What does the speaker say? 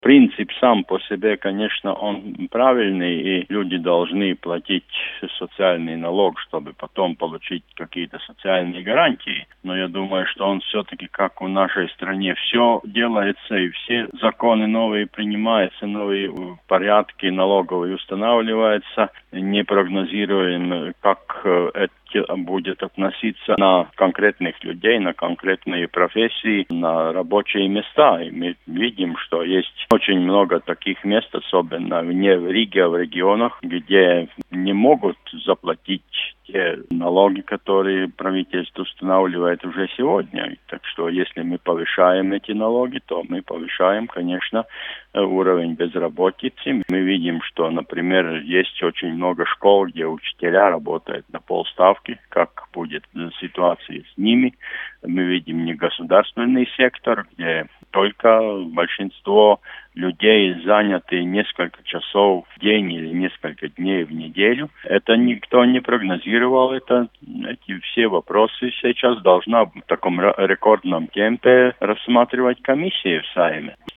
Принцип сам по себе, конечно, он правильный, и люди должны платить социальный налог, чтобы потом получить какие-то социальные гарантии. Но я думаю, что он все-таки, как в нашей стране, все делается, и все законы новые принимаются, новые порядки налоговые устанавливаются, не прогнозируем, как это будет относиться на конкретных людей, на конкретные профессии, на рабочие места. И мы видим, что есть очень много таких мест, особенно не в Риге, а в регионах, где не могут заплатить те налоги, которые правительство устанавливает уже сегодня. Так что если мы повышаем эти налоги, то мы повышаем, конечно, уровень безработицы. Мы видим, что, например, есть очень много школ, где учителя работают на полставки. Как будет ситуация с ними? Мы видим негосударственный сектор, где только большинство людей заняты несколько часов в день или несколько дней в неделю. Это никто не прогнозировал. Эти все вопросы сейчас должна в таком рекордном темпе рассматривать комиссия в Сайме.